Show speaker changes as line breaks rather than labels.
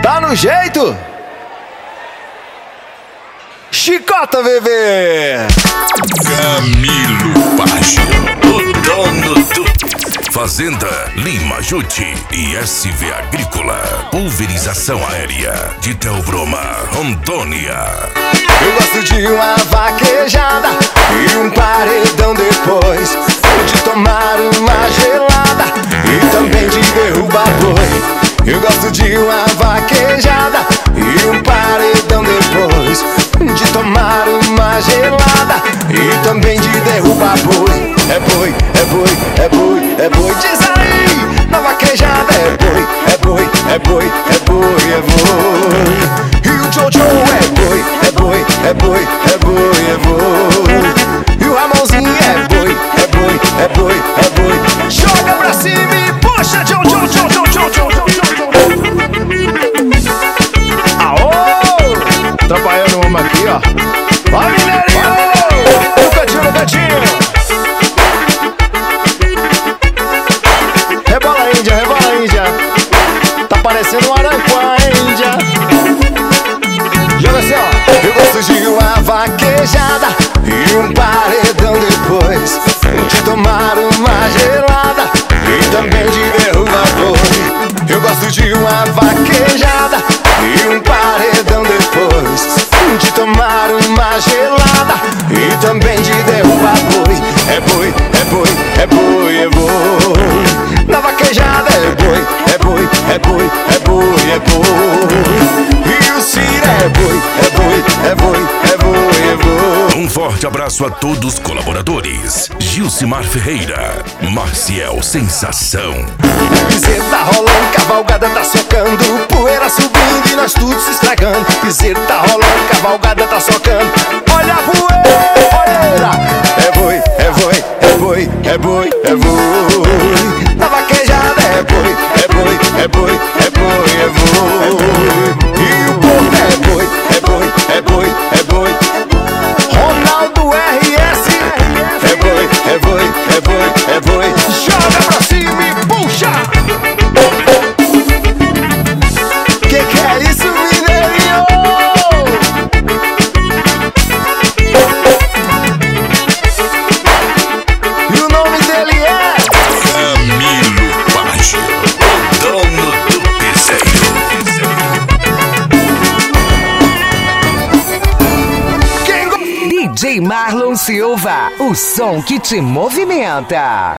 Tá no jeito? Chicota, bebê!
Camilo Pacho, o dono do Fazenda Lima Jute e SV Agrícola. Pulverização aérea de Teobroma, Rondônia.
Eu gosto de uma vaquejada e um paredão depois, de tomar uma gelada e também de derrubar boi. Eu gosto de uma vaquejada e um paredão depois, de tomar uma gelada e também de derrubar boi. É boi, é boi, é boi, é boi. Diz aí, na vaquejada é boi, é boi, é boi, é boi, é boi. E o Jojo é boi, é boi, é boi, é boi, é boi. E o Ramonzinho é boi, é boi, é boi, é boi. Joga pra cima e puxa, Jojo, Jojo, Jojo, Jojo. Aô! Trabalhando uma aqui, ó. Vai, mineirinho! No cantinho, no cantinho. Rebola, Índia, rebola, Índia. Tá parecendo um aranquá, Índia. Joga assim, ó. Eu gosto de uma vaquejada e um paredão depois, de tomar uma gelada e também de derrubar boi. Eu gosto de uma vaquejada e um paredão depois, de tomar uma gelada e também de derrubar boi. É boi, é boi, é boi, é boi. Na vaquejada é boi, é boi, é boi, é boi, é boi. E o Cira é boi, é boi, é boi, é boi, é boi.
Um forte abraço a todos os colaboradores. Gilcimar Ferreira, Marciel Sensação.
Piseiro tá rolando, cavalgada tá socando, poeira subindo e nós tudo se estragando. Piseiro tá rolando, cavalgada tá socando, olha a poeira. É boi, é boi, é boi, é boi, é boi. Na vaquejada é boi, é boi, é boi, é boi, é boi. E o povo é boi, é boi, é boi, é boi. Ronaldo RS é boi, é boi, é boi, é boi. Joga pra cima e puxa. Que é isso, mineirinho? E o nome dele é
Camilo Pacho, o dono do piseiro.
DJ Marlon Silva, o som que te movimenta.